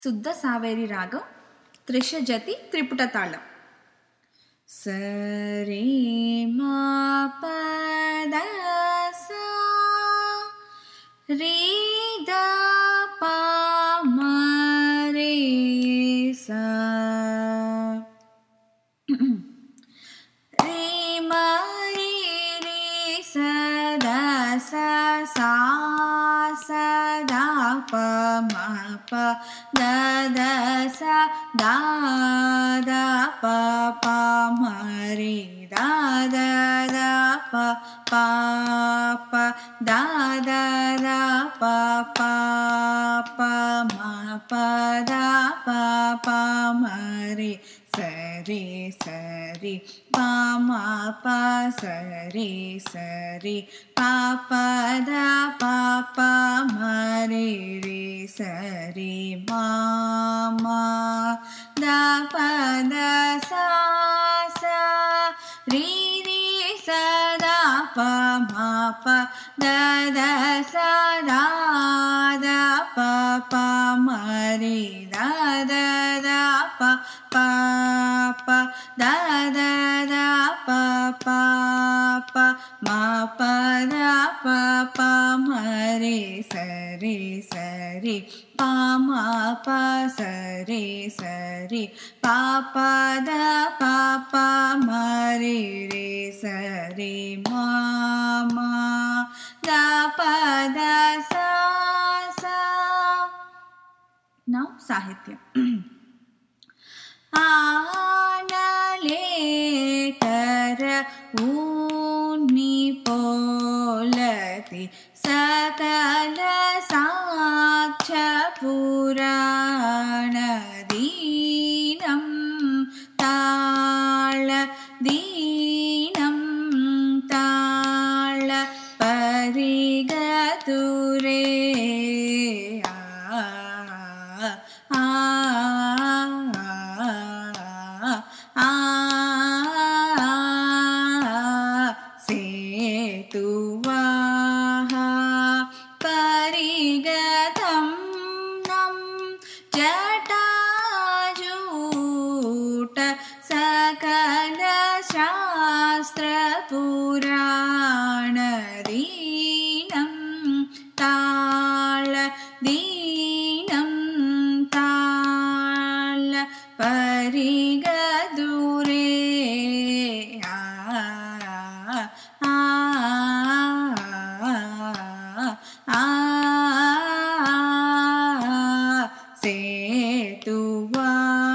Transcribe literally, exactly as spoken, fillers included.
శుద్ధ సావేరి రాగం త్రిషజతి త్రిపుట తాళం. సరే మా పద సా రే ద ప మ రే సా రే మ రే రే స ద స సా స ద ప మ ప ద ద స ద ద ప ప మ రే ద ద ద ప ప ప ద ద ద ప ప ప మ ప ద ప ప మ రే சரி சரி பாமா பா சரி சரி பாப்பத பாப்பா மரே ரே சரி மாமா த பத சா சா ரீ ரீ சதா ப மா ப த த சதா த ப ப மரே த த த ப ப ப த த த ப ப ப ம ப த ப ப ம ரே சரி சரி ப ம ப சரி சரி ப ப த ப ப ம ரே ரே சரி ம ம த ப த சா சா. Now Sahitya. ஆனலே கர ஊனி போலதி சகல சாட்ச புராண தீனம் தாள தீனம் தாள பரிகதுரே சேதுவாஹா பரிகதம் நம் ஜடாஜூட சகல சாஸ்திர புராண தீனம் தாள தீனம் தாள பரிகதுரே சேதுவா